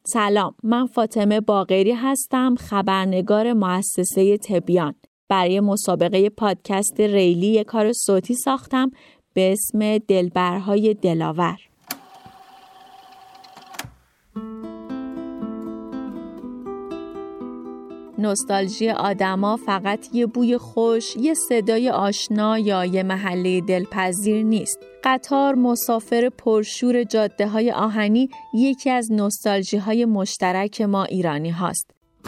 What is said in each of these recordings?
سلام، من فاطمه باقری هستم، خبرنگار مؤسسه تبیان. برای مسابقه پادکست ریلی یک کار صوتی ساختم به اسم دلبرهای دلاور. نوستالژی آدما فقط یه بوی خوش، یه صدای آشنا یا یه محله دلپذیر نیست. قطار مسافر پرشور جاده‌های آهنی یکی از نوستالژی‌های مشترک ما ایرانی هاست.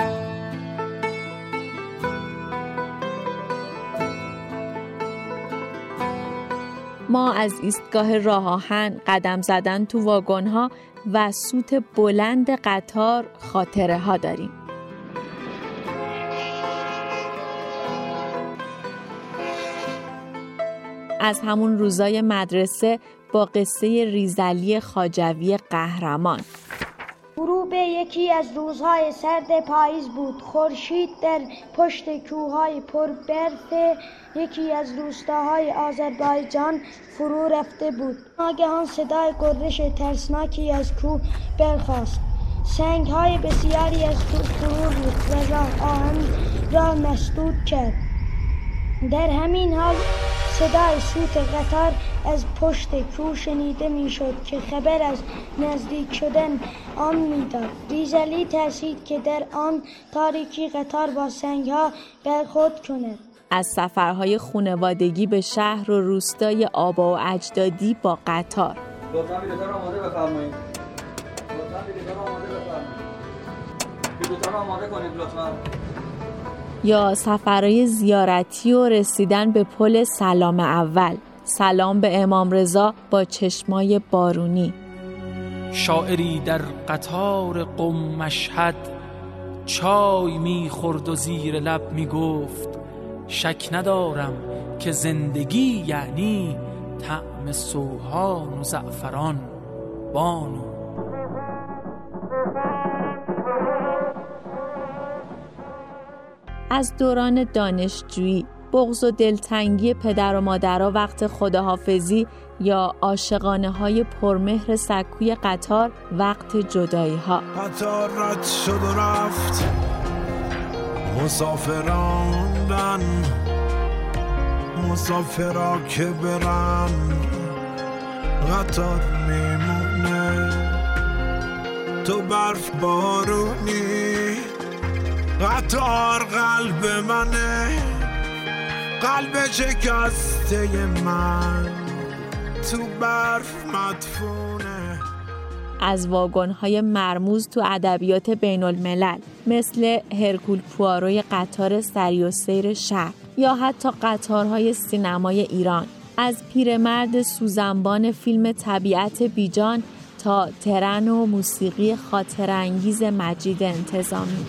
ما از ایستگاه راه آهن، قدم زدن تو واگن‌ها و سوت بلند قطار خاطره ها داریم. از همون روزای مدرسه با قصه ریزعلی خواجوی قهرمان. غروب یکی از روزهای سرد پاییز بود. خورشید در پشت کوههای پر برف یکی از روستاهای آذربایجان فرو رفته بود. ناگهان صدای گردش ترسناکی از کوه برخاست. سنگ‌های بسیاری از کوه فرو ریخت و راه آهن را مسدود کرد. در همین حال صدای سوت قطار از پشت کوه شنیده میشد که خبر از نزدیک شدن آن میداد. ریزعلی ترسید که در آن تاریکی قطار با سنگ‌ها برخورد کند. از سفرهای خانوادگی به شهر و روستای آبا و اجدادی با قطار. لطفاً بلیط‌ها را آماده بفرمایید. بلیط‌ها را آماده کنید لطفاً. یا سفرهای زیارتی و رسیدن به پل سلام اول، سلام به امام رضا با چشمای بارونی. شاعری در قطار قم مشهد چای میخورد و زیر لب میگفت شک ندارم که زندگی یعنی طعم سوهان و زعفران بانو. از دوران دانشجویی، بغض و دلتنگی پدر و مادرها وقت خداحافظی یا عاشقانه‌های پرمهر سکوی قطار وقت جدایی‌ها. قطار رد شد و رفت، مسافرا که برن، قطار میمونه تو برف بارونی. قطار قلب منه، قلب شکسته من تو برف مدفونه. از واگن‌های مرموز تو ادبیات بین الملل مثل هرکول پواروی قطار سری و سیر شهر یا حتی قطارهای سینمای ایران، از پیرمرد سوزنبان فیلم طبیعت بیجان تا ترن و موسیقی خاطرانگیز مجید انتظامی.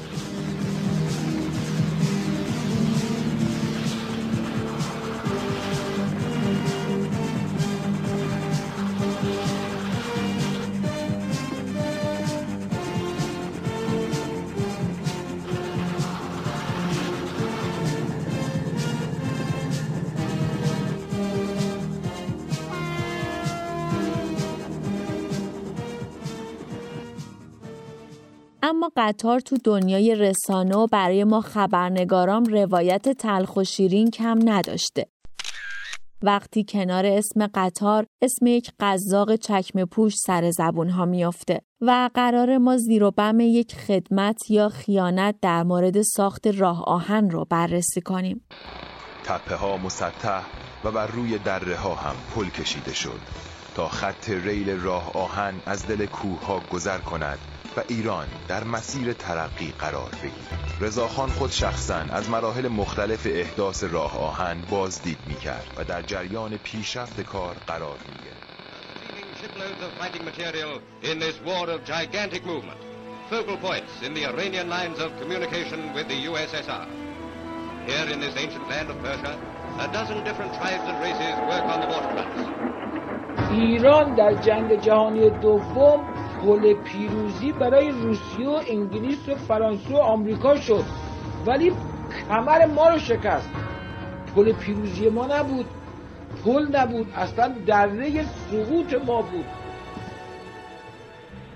اما قطار تو دنیای رسانه و برای ما خبرنگاران روایت تلخ و شیرین کم نداشته. وقتی کنار اسم قطار اسم یک قزاق چکمه پوش سر زبون ها میافته و قرار ما زیر و بم یک خدمت یا خیانت در مورد ساخت راه آهن رو بررسی کنیم. تپه ها مسطح و بر روی دره ها هم پل کشیده شد تا خط ریل راه آهن از دل کوه ها گذر کند و ایران در مسیر ترقی قرار بگیرد. رضاخان خود شخصاً از مراحل مختلف احداث راه آهن بازدید می‌کرد و در جریان پیشرفت کار قرار می‌گرفت. Shiploads of fighting material in this war of gigantic movement. Focal points in the Iranian lines of communication with the USSR. Here in this ancient land of Persia, a dozen different tribes and races work on the waterfronts. ایران در جنگ جهانی دوم پل پیروزی برای روسیه و انگلیس و فرانسه و آمریکا شد، ولی کمر ما رو شکست. پل پیروزی ما نبود، پل نبود، اصلا دره سقوط ما بود.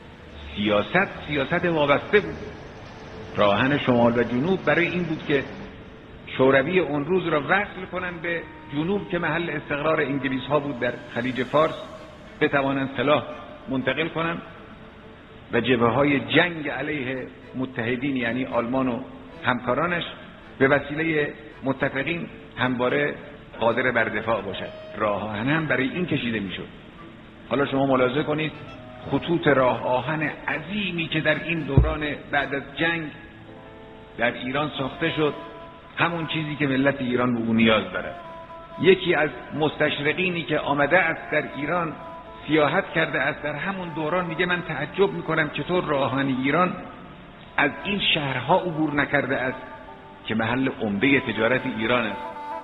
سیاست وابسته بود. راه آهن شمال و جنوب برای این بود که شوروی اون روز را وصل کنند به جنوب که محل استقرار انگلیس ها بود در خلیج فارس، بتوانند سلاح منتقل کنند و جبهه های جنگ علیه متحدین یعنی آلمان و همکارانش به وسیله متفقین همواره قادر بر دفاع باشد. راه آهن هم برای این کشیده میشد. حالا شما ملاحظه کنید خطوط راه آهن عظیمی که در این دوران بعد از جنگ در ایران ساخته شد، همون چیزی که ملت ایران به اون نیاز دارد. یکی از مستشرقینی که آمده است در ایران سیاحت کرده است در همون دوران، میگه من تعجب میکنم چطور راه آهن ایران از این شهرها عبور نکرده است که محل عمده تجارت ایران است.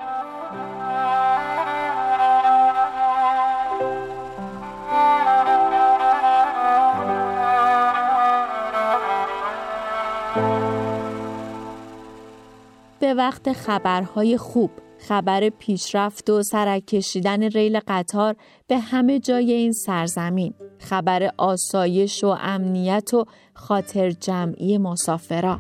به وقت خبرهای خوب، خبر پیشرفت و سرک کشیدن ریل قطار به همه جای این سرزمین، خبر آسایش و امنیت و خاطر جمعی مسافران.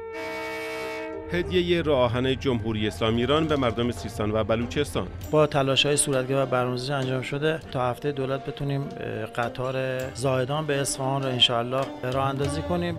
هدیه راه آهن جمهوری اسلامی ایران به مردم سیستان و بلوچستان. با تلاش‌های صورتگرا و برنامه‌ریزی انجام شده تا هفته دولت بتونیم قطار زاهدان به اصفهان رو انشاءالله راه اندازی کنیم.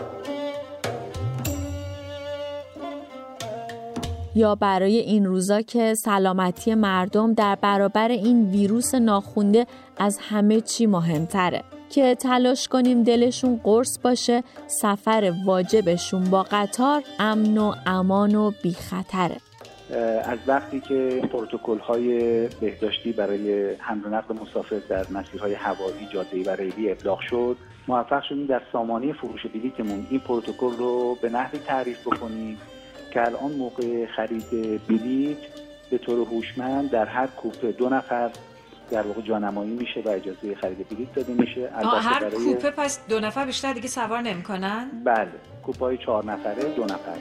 یا برای این روزا که سلامتی مردم در برابر این ویروس ناخوانده از همه چی مهمتره، که تلاش کنیم دلشون قرص باشه، سفر واجبشون با قطار امن و امان و بی خطره. از وقتی که پروتکل‌های بهداشتی برای حمل و نقل مسافر در مسیرهای هوایی، جاده‌ای و ریلی ابلاغ شد، موفق شدیم در سامانه فروش بلیطمون این پروتکل رو به نحوی تعریف بکنیم که الان موقع خرید بلیط به طور هوشمند در هر کوپه 2 نفر در واقع جانمایی میشه و اجازه خرید بلیط داده میشه. هر کوپه پس 2 نفر بیشتر دیگه سوار نمی‌کنن؟ بله، کوپه‌های 4 نفره 2 نفر.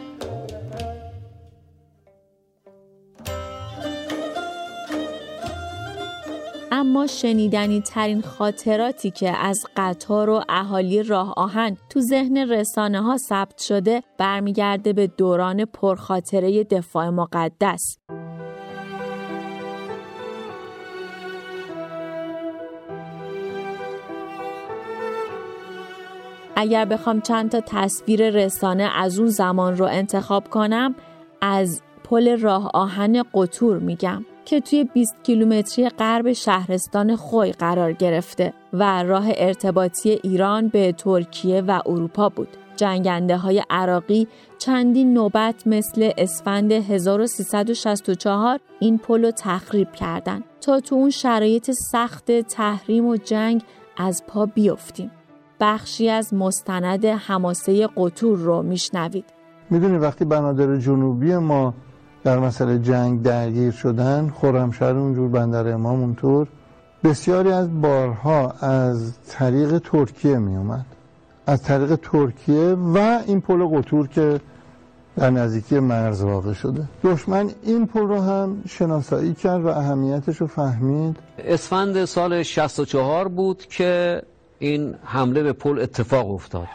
اما شنیدنی ترین خاطراتی که از قطار و اهالی راه آهن تو ذهن رسانه ها ثبت شده برمیگرده به دوران پرخاطره دفاع مقدس. اگر بخوام چند تا تصویر رسانه از اون زمان رو انتخاب کنم، از پل راه آهن قطور میگم که توی 20 کیلومتری غرب شهرستان خوی قرار گرفته و راه ارتباطی ایران به ترکیه و اروپا بود. جنگنده های عراقی چندین نوبت مثل اسفند 1364 این پل رو تخریب کردن تا تو اون شرایط سخت تحریم و جنگ از پا بیفتیم. بخشی از مستند حماسه قطور رو میشنوید. میدونی وقتی بنادر جنوبی ما در مسئله جنگ درگیر شدن، خرمشهر اونجور، بندر امام اونطور، بسیاری از بارها از طریق ترکیه می اومد، از طریق ترکیه و این پل قطور که در نزدیکی مرز واقع شده. دشمن این پل رو هم شناسایی کرد و اهمیتش رو فهمید. اسفند سال 64 بود که این حمله به پل اتفاق افتاد.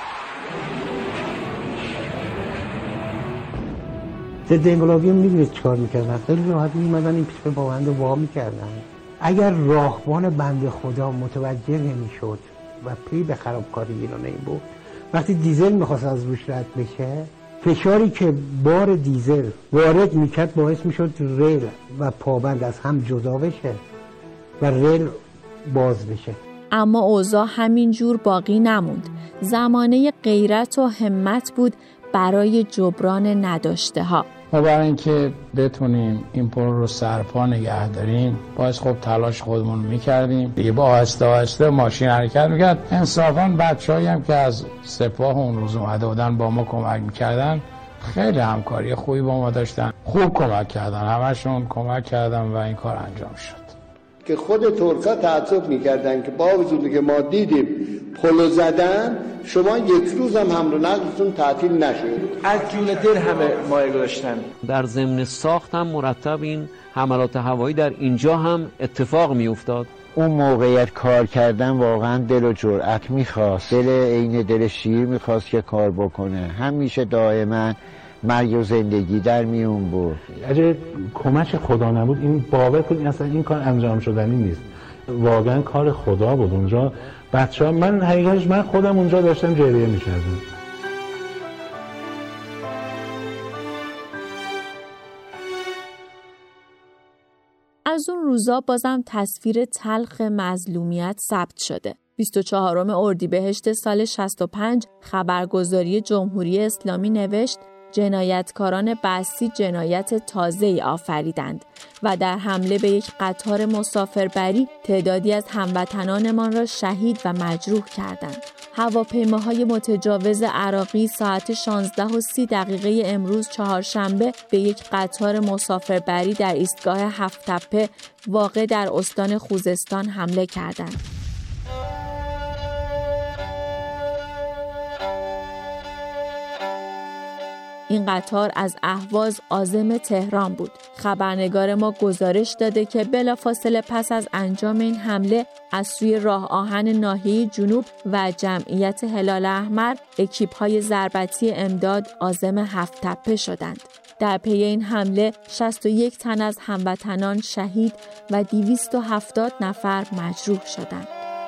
ضد انقلابی میدونید چیکار میکردن؟ خیلی راحت میمدن این پیش با بند وا میکردن. اگر راهبان بنده خدا متوجه نمیشد و پی به خرابکاری ایران این بود، وقتی دیزل میخواست از روش رد بشه، فشاری که بار دیزل وارد میکرد باعث میشد ریل و پابند از هم جدا بشه و ریل باز بشه. اما اوضاع همینجور باقی نموند. زمانه غیرت و همت بود برای جبران نداشته ها. ما برای اینکه بتونیم این پل رو سرپا نگه داریم باز خب تلاش خودمون میکردیم دیگه، با آهسته ماشین حرکت میکرد. انصافاً بچه‌هایی هم که از سپاه اون روز اومده بودن با ما کمک میکردن خیلی همکاری خوبی با ما داشتن، خوب کمک کردن، همشون کمک کردن و این کار انجام شد. که خود ترکا تعجب میکردن که با وجودی که ما دیدیم پلو زدن، شما یک روز هم حمل و نقلتون تعطیل نشد. از جون دل همه مایه داشتن. در ضمن ساخت هم مرتب این حملات هوایی در اینجا هم اتفاق می افتاد. اون موقعیت کار کردن واقعا دل و جرأت میخواست، دل عین دل شیر میخواست که کار بکنه. همیشه دائما مرگ و زندگی در میون بود. اگه کمک خدا نبود این باور کنید اصلا این کار انجام شدنی نیست. واقعا کار خدا بود اونجا. بچه‌ها من حقیقتش من خودم اونجا داشتم گریه میکردم. از اون روزا بازم تصویر تلخ مظلومیت ثبت شده. 24 اردیبهشت سال 65 خبرگزاری جمهوری اسلامی نوشت جنایتکاران بعثی جنایت تازه‌ای آفریدند و در حمله به یک قطار مسافربری تعدادی از هموطنانمان را شهید و مجروح کردند. هواپیماهای متجاوز عراقی ساعت 16:30 امروز چهارشنبه به یک قطار مسافربری در ایستگاه هفت‌تپه واقع در استان خوزستان حمله کردند. این قطار از اهواز عازم تهران بود. خبرنگار ما گزارش داده که بلافاصله پس از انجام این حمله از سوی راه آهن ناحیه جنوب و جمعیت هلال احمر اکیپ‌های ضربتی امداد عازم هفت‌تپه شدند. در پی این حمله 61 تن از هموطنان شهید و 270 نفر مجروح شدند.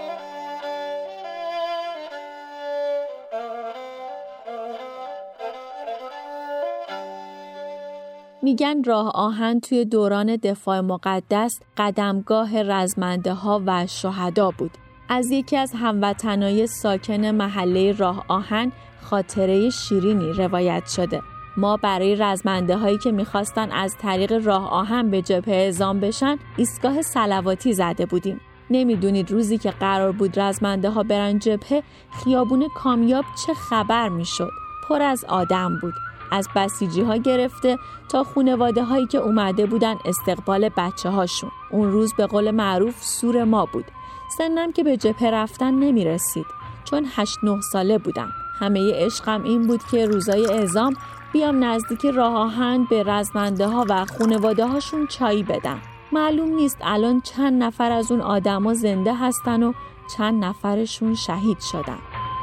میگن راه آهن توی دوران دفاع مقدس قدمگاه رزمنده ها و شهدا بود. از یکی از هموطنای ساکن محله راه آهن خاطره شیرینی روایت شده. ما برای رزمنده هایی که میخواستن از طریق راه آهن به جبهه اعزام بشن ایستگاه صلواتی زده بودیم. نمیدونید روزی که قرار بود رزمنده ها برن جبهه خیابون کامیاب چه خبر میشد. پر از آدم بود. از بسیجی ها گرفته تا خانواده هایی که اومده بودن استقبال بچه هاشون. اون روز به قول معروف سور ما بود. سنم که به جبهه رفتن نمی رسید چون 8-9 ساله بودم. همه عشقم این بود که روزای اعزام بیام نزدیک راه آهن به رزمنده ها و خانواده هاشون چایی بدم. معلوم نیست الان چند نفر از اون آدما زنده هستن و چند نفرشون شهید شدن.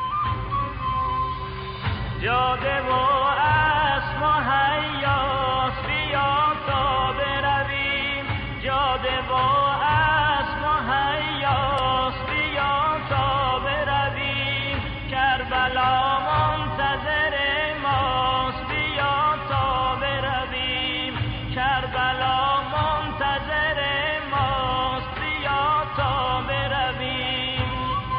جاده و اسم و حیاس بیا تا برویم، جاده و اسم و حیاس بیا تا برویم، کربلا منتظر ماست بیا تا برویم، کربلا منتظر ماست بیا تا برویم.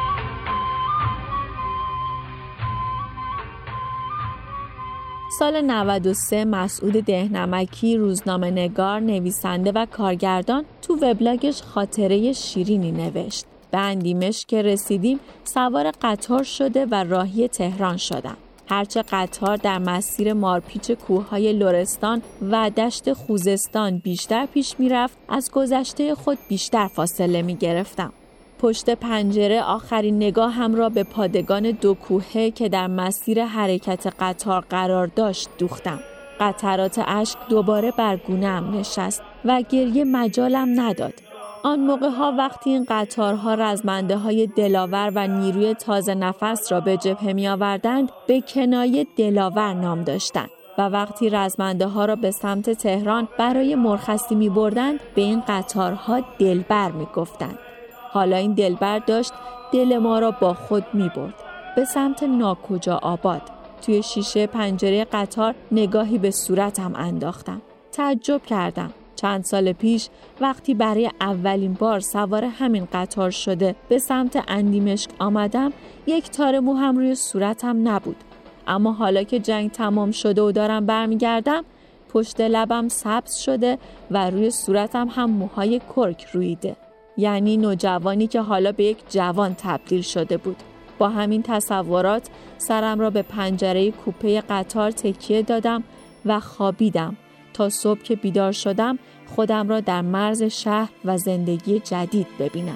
سال 93 مسعود دهنمکی روزنامه‌نگار، نویسنده و کارگردان تو وبلاگش خاطره شیرینی نوشت. به اندیمشک که رسیدیم سوار قطار شده و راهی تهران شدم. هرچه قطار در مسیر مارپیچ کوههای لرستان و دشت خوزستان بیشتر پیش میرفت، از گذشته خود بیشتر فاصله می گرفتم. پشت پنجره آخرین نگاهم را به پادگان دو کوهه که در مسیر حرکت قطار قرار داشت دوختم. قطرات اشک دوباره بر گونه‌ام نشست و گریه مجالم نداد. آن موقع‌ها وقتی این قطارها رزمنده‌های دلاور و نیروی تازه نفس را به جبهه می‌آوردند، به کنایه دلاور نام داشتند و وقتی رزمنده‌ها را به سمت تهران برای مرخصی می‌بردند، به این قطارها دلبر می‌گفتند. حالا این دلبر داشت دل ما را با خود می‌برد به سمت ناکجا آباد. توی شیشه پنجره قطار نگاهی به صورتم انداختم. تعجب کردم. چند سال پیش وقتی برای اولین بار سوار همین قطار شده به سمت اندیمشک آمدم، یک تار مو هم روی صورتم نبود. اما حالا که جنگ تمام شده و دارم برمیگردم، پشت لبم سبز شده و روی صورتم هم موهای کرک رویده. یعنی نوجوانی که حالا به یک جوان تبدیل شده بود. با همین تصورات سرم را به پنجره کوپه قطار تکیه دادم و خوابیدم تا صبح که بیدار شدم خودم را در مرز شهر و زندگی جدید ببینم.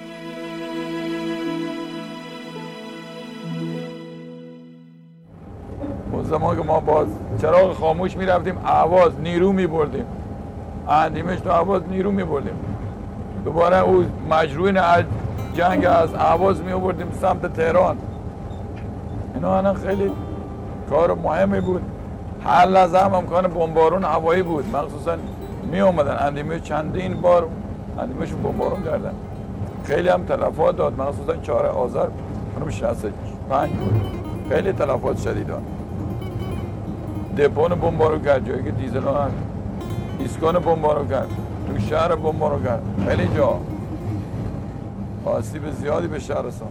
اون زمان که ما باز چراغ خاموش می رفتیم، اهواز نیرو می بردیم، اندیمشک تو اهواز نیرو می بردیم. دوباره او مجروحین از جنگ از اهواز می آوردیم سمت تهران. اینا الان خیلی کار مهمی بود. هر لحظه هم امکان بمبارون هوایی بود، مخصوصا می اومدن اندیمه چندین بار اندیمهشون بمبارون کردن، خیلی هم تلفات داد، مخصوصا 4 آذر 65 بود، خیلی تلفات شدید داد. دپون بمبارون کرد، جایی که دیزل ها هست، ایسکان بمبارون کرد، تو شهر بمبارون کرد، خیلی جا آسیب زیادی به شهر رسوند.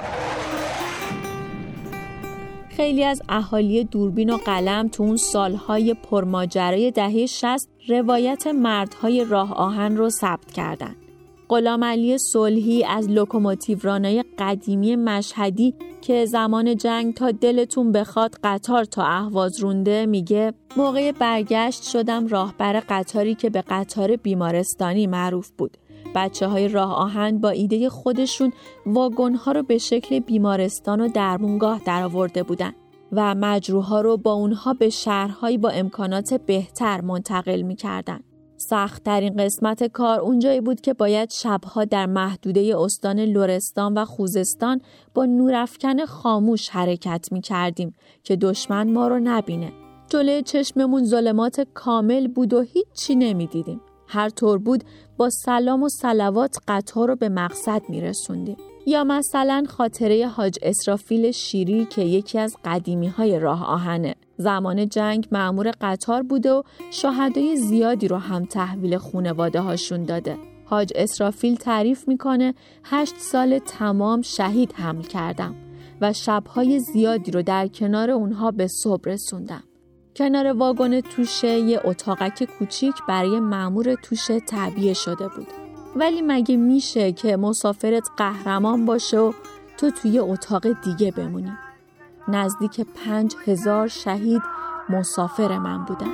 خیلی از اهالی دوربین و قلم تو اون سالهای پرماجرای دهه 60 روایت مردهای راه آهن رو ثبت کردن. غلامعلی صلحی از لوکوموتیورانای قدیمی مشهدی که زمان جنگ تا دلتون بخواد قطار تا اهواز رونده میگه موقع برگشت شدم راهبر قطاری که به قطار بیمارستانی معروف بود. بچه‌های راه آهن با ایده خودشون واگن‌ها رو به شکل بیمارستان و درمونگاه درآورده بودن و مجروح‌ها رو با اونها به شهرهایی با امکانات بهتر منتقل می‌کردن. سخت‌ترین قسمت کار اونجایی بود که باید شب‌ها در محدوده استان لرستان و خوزستان با نورافکن خاموش حرکت می‌کردیم که دشمن ما رو نبینه. جلوی چشممون ظلمات کامل بود و هیچی نمی‌دیدیم. هر طور بود با سلام و صلوات قطار رو به مقصد میرسوندیم. یا مثلا خاطره حاج اسرافیل شیری که یکی از قدیمی‌های راه آهنه. زمان جنگ مأمور قطار بوده و شهدای زیادی رو هم تحویل خانواده هاشون داده. حاج اسرافیل تعریف میکنه 8 سال تمام شهید حمل کردم و شب‌های زیادی رو در کنار اونها به صبح رسوندم. کنار واگن توشه یه اتاقک کوچیک برای مأمور توشه تعبیه شده بود. ولی مگه میشه که مسافرت قهرمان باشه و تو توی اتاق دیگه بمونی؟ نزدیک 5000 شهید مسافر من بودن.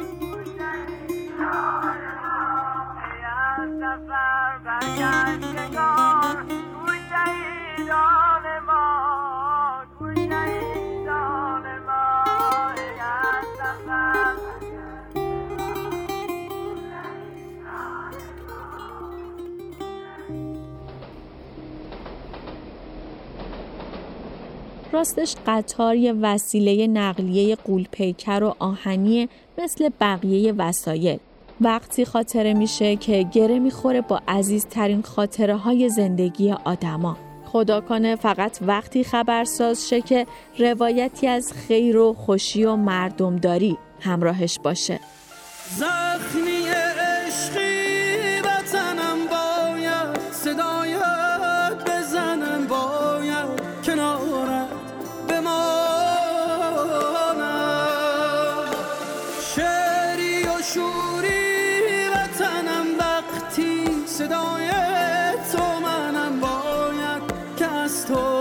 راستش قطار یه وسیله نقلیه غول‌پیکر و آهنی مثل بقیه وسایل. وقتی خاطره میشه که گره میخوره با عزیزترین خاطره های زندگی آدما. خدا کنه فقط وقتی خبرساز شه که روایتی از خیر و خوشی و مردمداری همراهش باشه. زخمی عشقی وطنم باید صدایت بزنم، باید کنارت بمانم، شعری و شوری وطنم وقتی صدای تو منم، باید که از تو